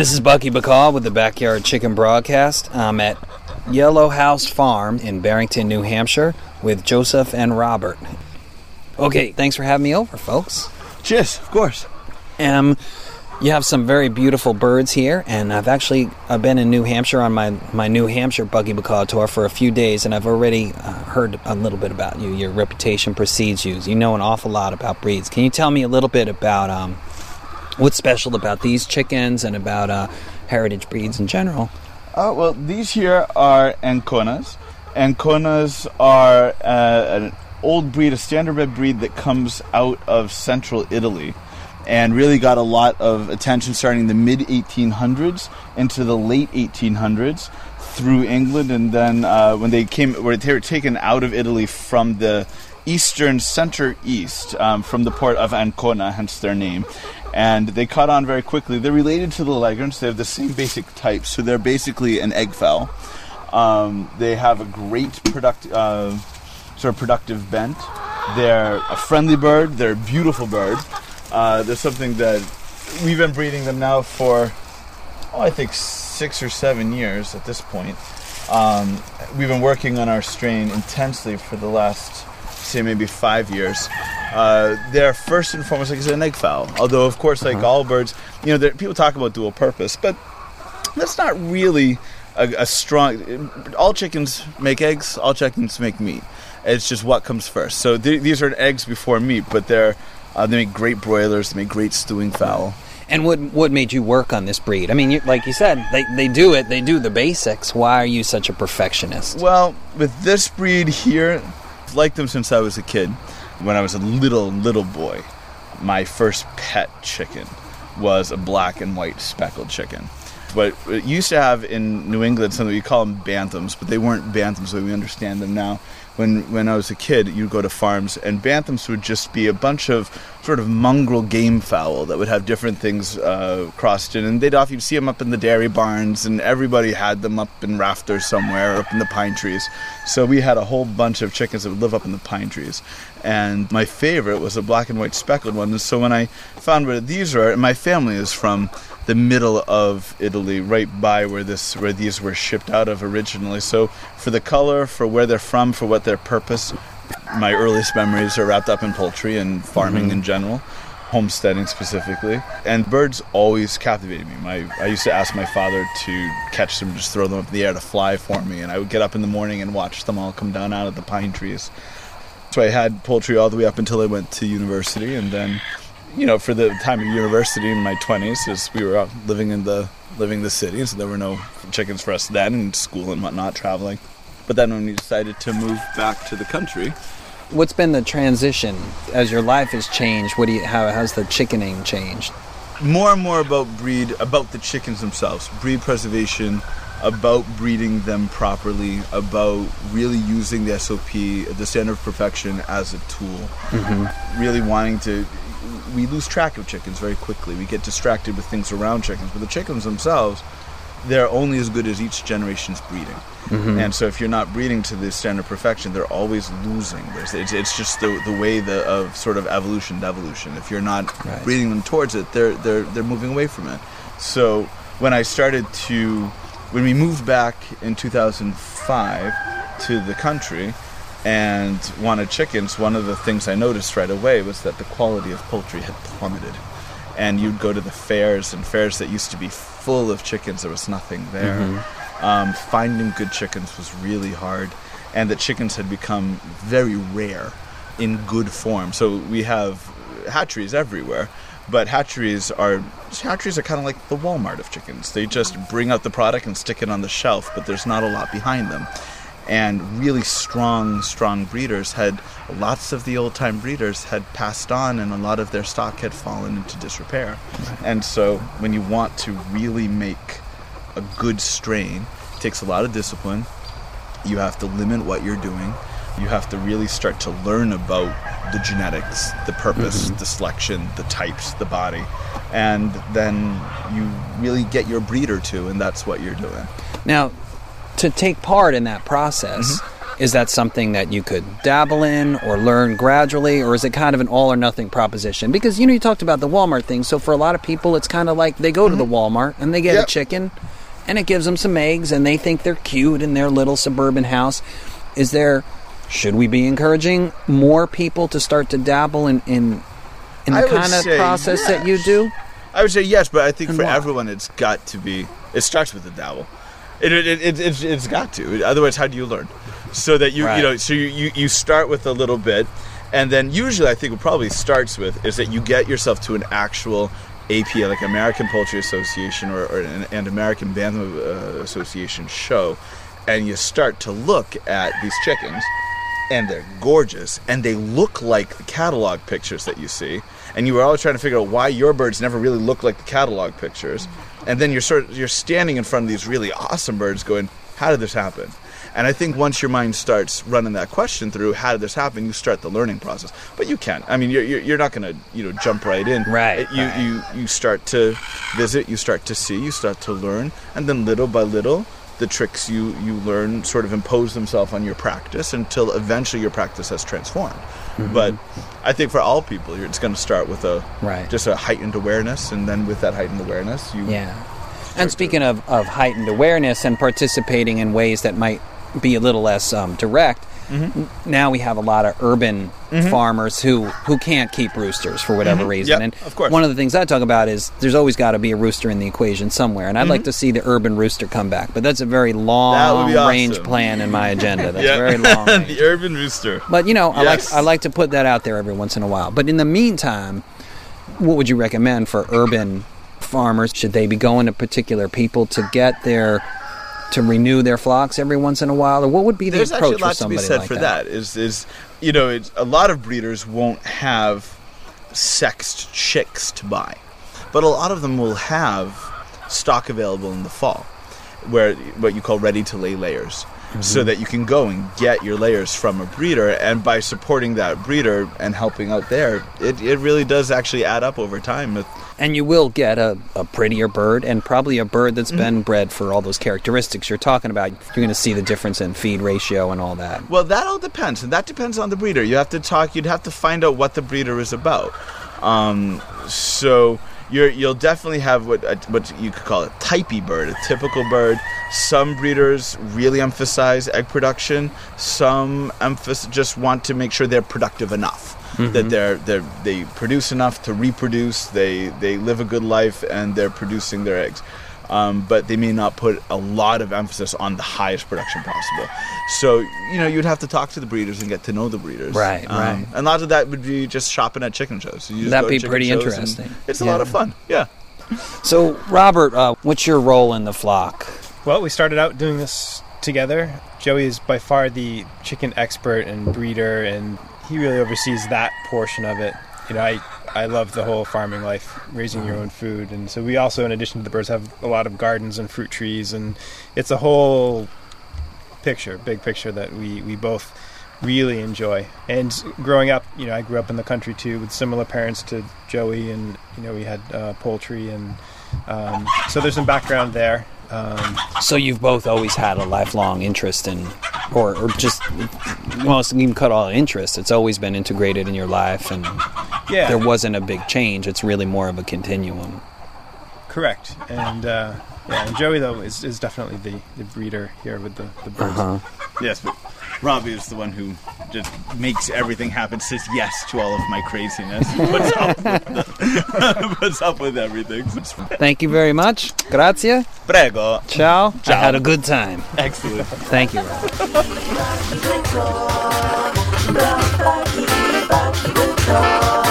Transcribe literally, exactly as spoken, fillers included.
This is Bucky Bacaw with the Backyard Chicken Broadcast. I'm at Yellow House Farm in Barrington, New Hampshire with Joseph and Robert. Okay, thanks for having me over, folks. Cheers, of course. Um, you have some very beautiful birds here, and I've actually I've been in New Hampshire on my, my New Hampshire Bucky Bacaw tour for a few days, and I've already uh, heard a little bit about you. Your reputation precedes you. You know an awful lot about breeds. Can you tell me a little bit about um, what's special about these chickens and about uh, heritage breeds in general? Uh, well, these here are Anconas. Anconas are uh, an old breed, a standardbred breed that comes out of central Italy and really got a lot of attention starting in the mid eighteen hundreds into the late eighteen hundreds through England, and then uh, when they came, were they were taken out of Italy from the eastern center east, um, from the port of Ancona, hence their name. And they caught on very quickly. They're related to the Leghorns. They have the same basic types, so they're basically an egg fowl. Um, they have a great product, uh, sort of productive bent. They're a friendly bird. They're a beautiful bird. Uh, there's something that we've been breeding them now for, oh, I think six or seven years at this point. Um, we've been working on our strain intensely for the last, say, maybe five years. Uh, they're first and foremost, like I said, an egg fowl. Although, of course, like uh-huh. all birds, you know, people talk about dual purpose, but that's not really a, a strong. All chickens make eggs. All chickens make meat. It's just what comes first. So th- these are eggs before meat, but they're uh, they make great broilers. They make great stewing fowl. And what what made you work on this breed? I mean, you, like you said, they they do it. They do the basics. Why are you such a perfectionist? Well, with this breed here, I've liked them since I was a kid. When I was a little, little boy, my first pet chicken was a black and white speckled chicken. But it used to have in New England something we call them bantams, but they weren't bantams the way we understand them now. When when I was a kid, you'd go to farms, and bantams would just be a bunch of sort of mongrel game fowl that would have different things uh, crossed in. And they'd often see them up in the dairy barns, and everybody had them up in rafters somewhere, up in the pine trees. So we had a whole bunch of chickens that would live up in the pine trees. And my favorite was a black and white speckled one. And so when I found where these are, and my family is from the middle of Italy, right by where this where these were shipped out of originally. So for the color, for where they're from, for what their purpose, my earliest memories are wrapped up in poultry and farming mm-hmm. in general, homesteading specifically. And birds always captivated me. My I used to ask my father to catch them, just throw them up in the air to fly for me, and I would get up in the morning and watch them all come down out of the pine trees. So I had poultry all the way up until I went to university, and then, you know, for the time of university in my twenties, as we were out living in the living the city, so there were no chickens for us then, and school and whatnot, traveling. But then when we decided to move back to the country, what's been the transition as your life has changed? What do you how has the chickening changed? More and more about breed, about the chickens themselves, breed preservation, about breeding them properly, about really using the S O P, the standard of perfection, as a tool. Mm-hmm. Really wanting to. We lose track of chickens very quickly. We get distracted with things around chickens, but the chickens themselves, they're only as good as each generation's breeding. Mm-hmm. And so if you're not breeding to the standard of perfection, they're always losing. There's, it's, it's just the the way the, of sort of evolution to evolution. If you're not right. breeding them towards it, they're they're they're moving away from it. So when I started to, when we moved back in two thousand five to the country and wanted chickens, one of the things I noticed right away was that the quality of poultry had plummeted. And you'd go to the fairs, and fairs that used to be full of chickens, there was nothing there. Mm-hmm. Um, finding good chickens was really hard, and the chickens had become very rare in good form. So we have hatcheries everywhere, but hatcheries are hatcheries are kind of like the Walmart of chickens. They just bring out the product and stick it on the shelf, but there's not a lot behind them. And really strong, strong breeders had, lots of the old-time breeders had passed on, and a lot of their stock had fallen into disrepair. Right. And so when you want to really make a good strain, it takes a lot of discipline. You have to limit what you're doing. You have to really start to learn about the genetics, the purpose, mm-hmm. the selection, the types, the body. And then you really get your breeder to, and that's what you're doing. Now, to take part in that process, mm-hmm. is that something that you could dabble in or learn gradually, or is it kind of an all or nothing proposition? Because, you know, you talked about the Walmart thing, so for a lot of people, it's kind of like they go to the Walmart and they get Yep. a chicken, and it gives them some eggs, and they think they're cute in their little suburban house. Is there, should we be encouraging more people to start to dabble in, in, in I the would kind of say process that you yes. do? I would say yes, but I think And for why? everyone, it's got to be. It starts with the dabble. It it, it, it it's, it's got to. Otherwise, how do you learn? So that you Right. you know so you, you you start with a little bit, and then usually I think what probably starts with is that you get yourself to an actual A P A, like American Poultry Association or, or an, an American Bantam uh, Association show, and you start to look at these chickens, and they're gorgeous, and they look like the catalog pictures that you see. And you were always trying to figure out why your birds never really look like the catalog pictures. And then you're sort of, you're standing in front of these really awesome birds going, how did this happen? And I think once your mind starts running that question through, how did this happen, you start the learning process. But you can. I mean, you're you're, you're not going to you know jump right in. Right, You, right. you you start to visit, you start to see, you start to learn, and then little by little, the tricks you, you learn sort of impose themselves on your practice until eventually your practice has transformed. Mm-hmm. But I think for all people, you're- it's going to start with a Right. just a heightened awareness, and then with that heightened awareness, you Yeah. And speaking of, of heightened awareness and participating in ways that might be a little less um, direct, n- now we have a lot of urban farmers who, who can't keep roosters for whatever reason. Yep, and of course. one of the things I talk about is there's always got to be a rooster in the equation somewhere. And I'd like to see the urban rooster come back. But that's a very That would long be awesome. range plan in my agenda. That's Yeah. very long range. the urban rooster. But, you know, I Yes. like I like to put that out there every once in a while. But in the meantime, what would you recommend for urban farmers? Should they be going to particular people to get their to renew their flocks every once in a while, or what would be the There's actually approach a for lot to be somebody said like for that? that. Is is you know, it's, a lot of breeders won't have sexed chicks to buy, but a lot of them will have stock available in the fall, where what you call ready to lay layers. So that you can go and get your layers from a breeder, and by supporting that breeder and helping out there, it, it really does actually add up over time. It- And you will get a, a prettier bird, and probably a bird that's Mm-hmm. been bred for all those characteristics you're talking about. You're going to see the difference in feed ratio and all that. Well, that all depends, and that depends on the breeder. You have to talk. You'd have to find out what the breeder is about. Um, so you're, you'll definitely have what a, what you could call a typey bird, a typical bird. Some breeders really emphasize egg production. Some emphasis just want to make sure they're productive enough. That they're they they produce enough to reproduce. They they live a good life and they're producing their eggs. Um, but they may not put a lot of emphasis on the highest production possible. So, you know, you'd have to talk to the breeders and get to know the breeders. Right, Um, right. And a lot of that would be just shopping at chicken shows. You just That'd go to be chicken pretty shows and interesting. It's a Yeah. lot of fun, yeah. So, Robert, uh, what's your role in the flock? Well, we started out doing this together. Joey is by far the chicken expert and breeder, and he really oversees that portion of it. You know, I, I love the whole farming life, raising your own food. And so we also, in addition to the birds, have a lot of gardens and fruit trees. And it's a whole picture, big picture that we, we both really enjoy. And growing up, you know, I grew up in the country too with similar parents to Joey. And, you know, we had uh, poultry. And um, so there's some background there. Um, So you've both always had a lifelong interest in, or, or just, well, it's even cut all interest. It's always been integrated in your life, and yeah. there wasn't a big change. It's really more of a continuum. Correct. And uh, yeah, and Joey though is, is definitely the, the breeder here with the, the birds. Uh-huh. Yes, but Robbie is the one who just makes everything happen, says yes to all of my craziness. What's up with, the, what's up with everything? Thank you very much. Grazie. Prego. Ciao. I Ciao. had a good time. Excellent. Thank you, Robert. Baki, baki, baki, baki,